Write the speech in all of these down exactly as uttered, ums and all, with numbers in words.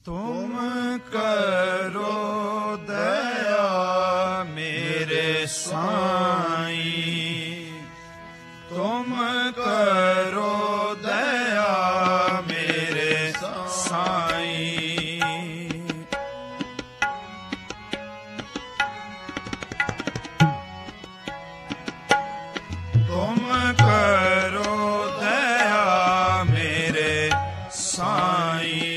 तुम करो दया मेरे साईं, तुम करो दया मेरे साईं। तुम करो दया मेरे साईं,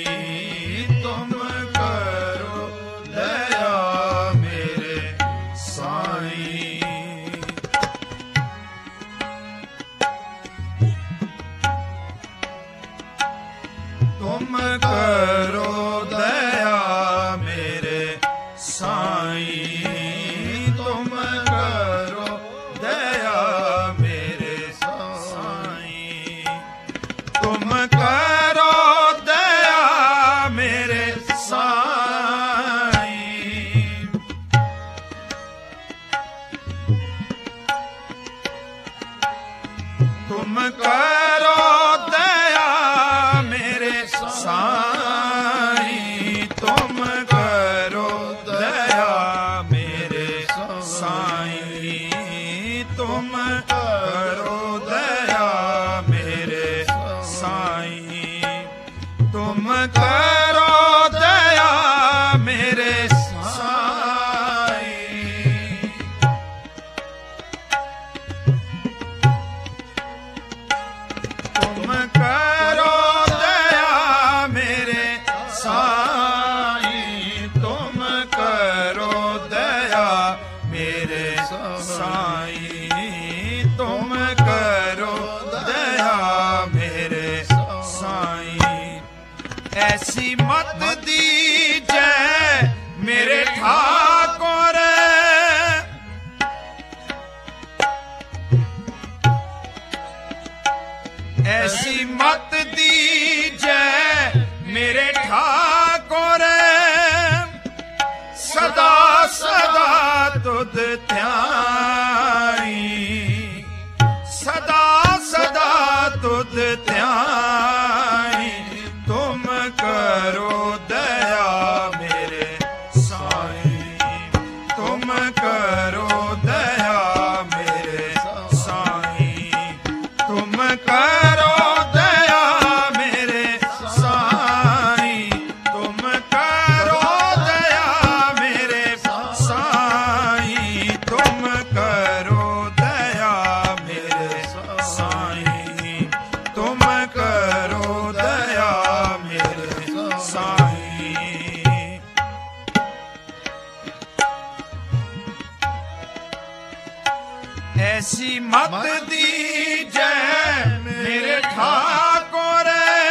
तुम करो दया मेरे साईं, तुम करो दया मेरे साईं, तुम करो दया मेरे साईं, तुम करो दया मेरे साईं, तुम करो दया मेरे साईं, तुम करो दया मेरे साईं, तुम करो दया मेरे साईं, तुम करो दया मेरे साईं, तुम करो दया मेरे साईं, तुम करो दया मेरे साईं। ऐसी मत दीजिए मेरे ठाकुर, ऐसी मत दीजिए मेरे ठाकुर, सदा सदा तुध ध्याई, सदा सदा तुध ध्याई, तुम करो दया मेरे साईं, तुम करो दया मेरे साईं, तुम करो दया मेरे साईं, तुम करो दया मेरे साईं, तुम करो दया मेरे साईं, तुम करो दया मेरे साईं। ऐसी मत दीजिए मेरे ठाकुर,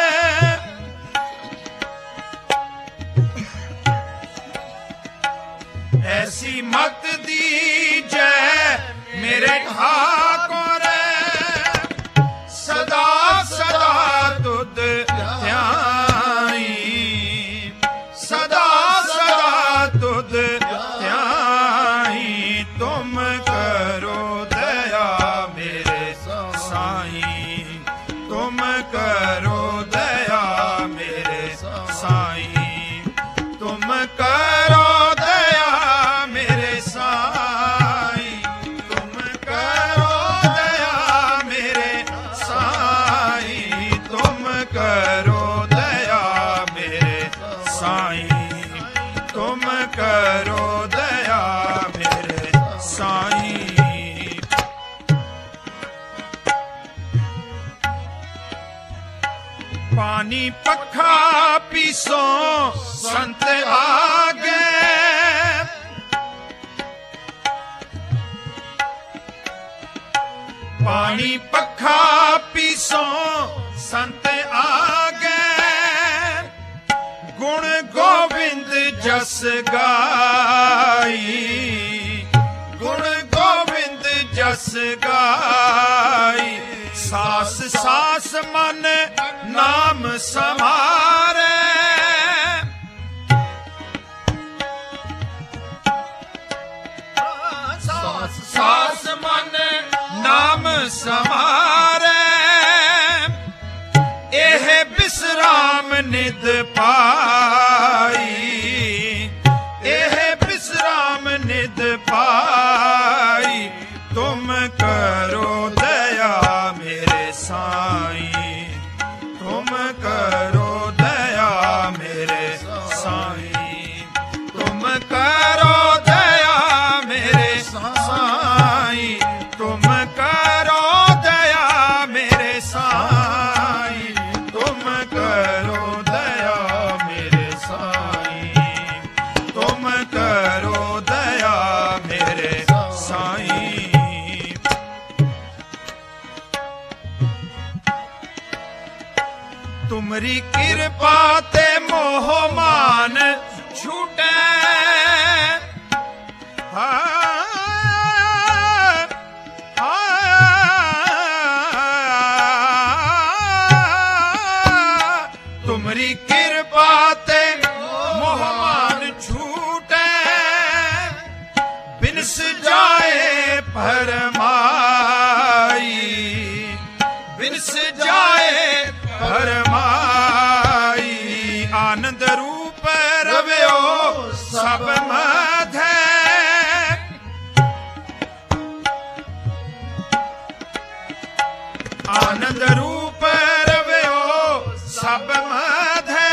ऐसी मत दीजिए मेरे ठाकुर, सदा सदा तुध ध्याई, सदा सदा तुध ध्याई, तुम करो दया मेरे साईं, तुम करो दया मेरे साईं, तुम करो दया मेरे साईं, तुम करो दया मेरे साईं, तुम करो दया मेरे साईं, तुम करो दया मेरे साईं। पानी पखा पीसो संत आगे, पानी पखा पीसो संत आगे, गुण गोविंद जस गाई, गुण गोविंद जस गाई, सास सास मन नाम समारे, सास सास मन नाम समारे, एह विश्राम निध पाए, तुमरी कृपा ते मोह मान छूटे। तुमरी कृपा ते मोह मान छूटे, बिनस जाए फरमाई, बिनस जाए फरमाई। आनंद रूप रव्यो सब मधे, आनंद रूप रव्यो सब मधे।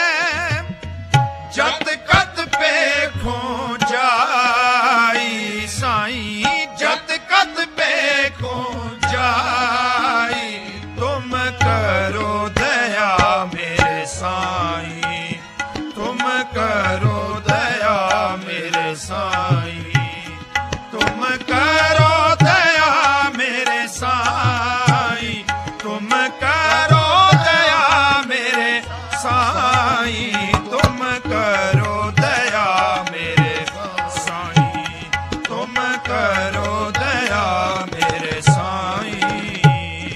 जत कत पेखो जाई साईं, जत कत पेखो जाई। तुम करो दया मेरे साईं, तुम करो दया मेरे साईं, तुम करो दया मेरे साईं, तुम करो दया मेरे साईं, तुम करो दया मेरे साईं, तुम करो दया मेरे साईं।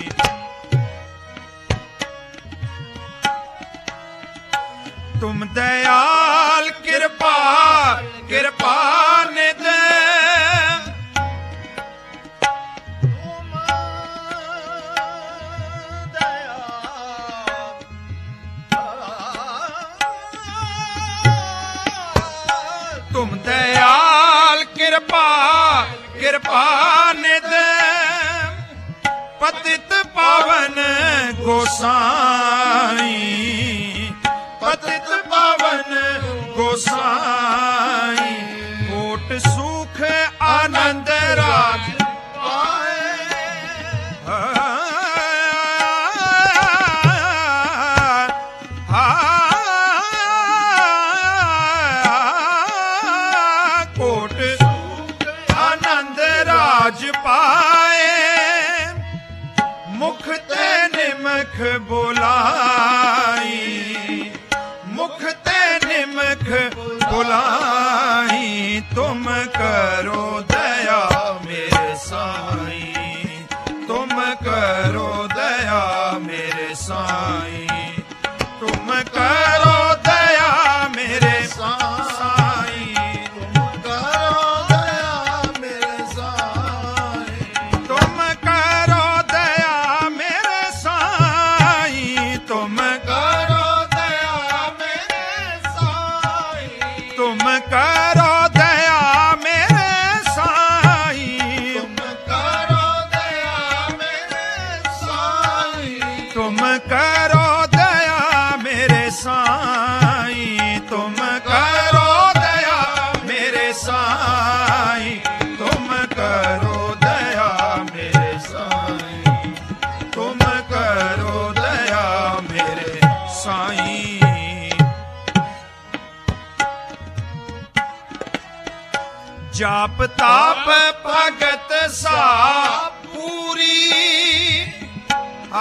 तुम दयाल कृपा कृपा निध, तुम दयाल कृपा कृपा निध। पतित पावन गोसाई, पतित पावन गोसाई। कोट सुख आनंद राज पाए, कोट आनंद राज पाए। मुख ते निमख बोलाई, मुख ते निमख बोलाई। तुम करो दया मेरे साईं, तुम करो दया मेरे साईं, तुम करो दया मेरे साईं, तुम करो दया मेरे साईं, तुम करो दया मेरे साईं, तुम करो दया मेरे साईं, तुम करो दया मेरे साईं, तुम करो दया मेरे साईं, तुम करो दया मेरे साईं, तुम करो दया मेरे साईं, तुम करो दया मेरे साईं, तुम करो दया मेरे साईं। जाप ताप भगत सा पूरी, आ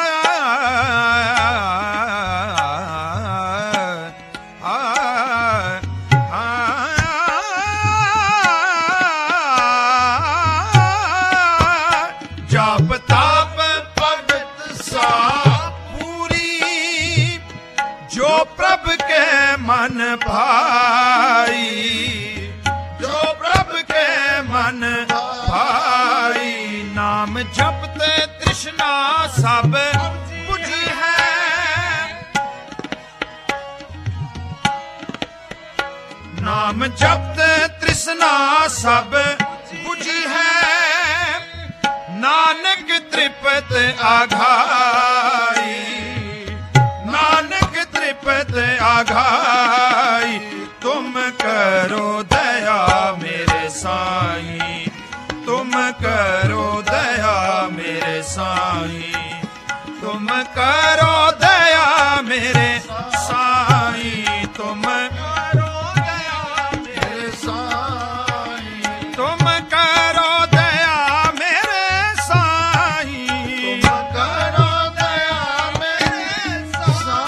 जाप ताप भगत सा पूरी। जो प्रभ के मन भाई, जो प्रभ के मन भाई। नाम जपते तृष्णा सब बुझी है, नाम जपते तृष्णा सब बुझी है। नानक तृपत आघाई, नानक तृपत आघाई। तुम करो दया मेरे साईं, तुम करो दया मेरे साईं, तुम करो दया मेरे साईं, तुम करो दया मेरे साईं, तुम करो दया मेरे साईं, तुम करो दया मेरे साईं।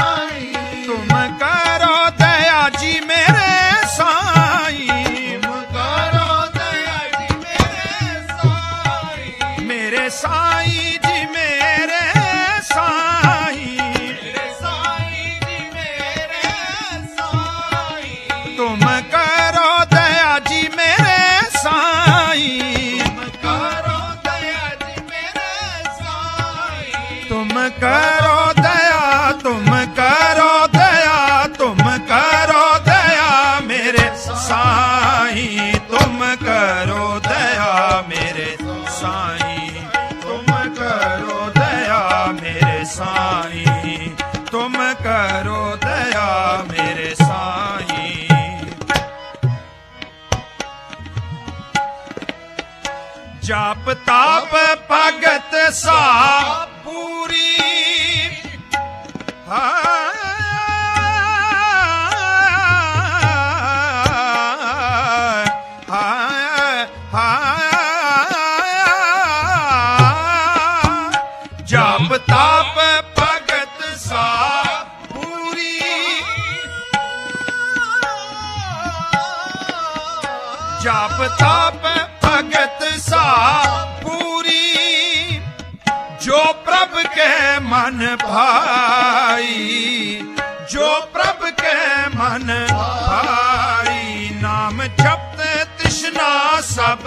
जाप ताप भगत सा पूरी जाप ताप भगत सा पूरी जाप ताप भगत सा पूरी जो प्रभ के मन भाई जो प्रभ के मन भाई नाम जपते तृष्णा सब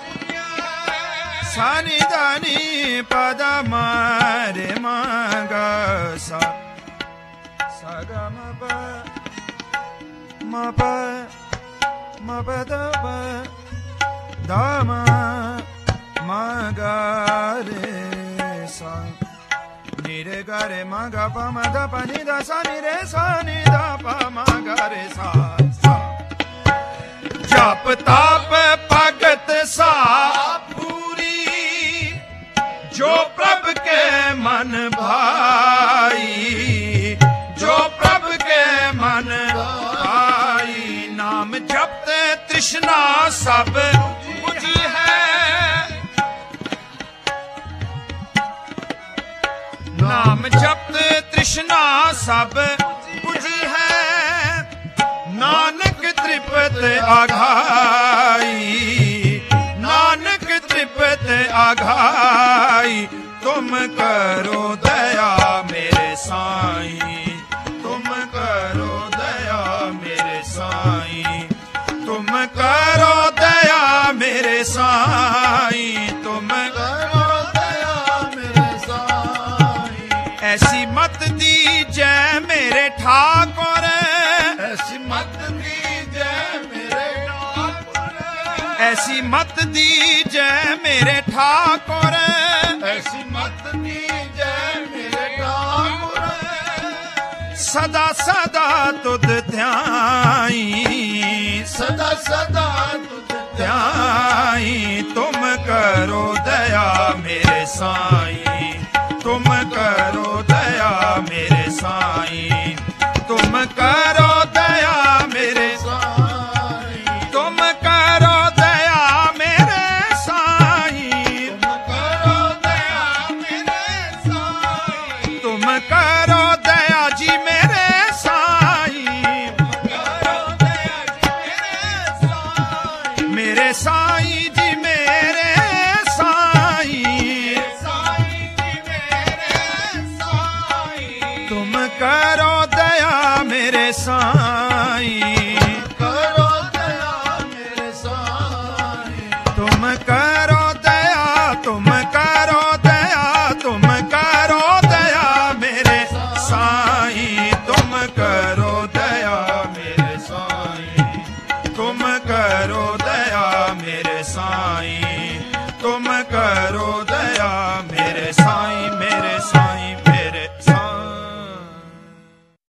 सानी दानी पद मारे मागा सा सागा म प म प म प द प द म म ग रे सा नि रे ग रे म ग प म द प नि द सा नि रे सा नि द प म ग रे सा सा जप ताप भगत सा जो प्रभ के मन भाई जो प्रभ के मन भाई नाम जपते तृष्णा सब बुझी है नाम जपते तृष्णा सब बुझी है नानक त्रिपत आघाई नानक त्रिपत आघाई तुम करो दया मेरे साईं तुम करो दया मेरे साईं तुम करो दया मेरे साईं तुम करो दया मेरे साईं ऐसी मत दीजै मेरे ठाकुर ऐसी मत दीजै मेरे ऐसी मत दीजै मेरे ठाकुर ऐसी मत दीजै मेरे ठाकुर सदा सदा तुध ध्याई सदा सदा तुध ध्याई तुम करो दया मेरे साईं तुम करो दया मेरे साईं तुम करो दया मेरे साईं तुम करो करो दया जी मेरे साईं मेरे साईं जी मेरे साईं तुम करो दया मेरे साईं करो दया मेरे साईं तुम करो दया तुम करो दया तुम करो दया मेरे साईं तुम करो दया मेरे साईं तुम करो दया मेरे साईं तुम करो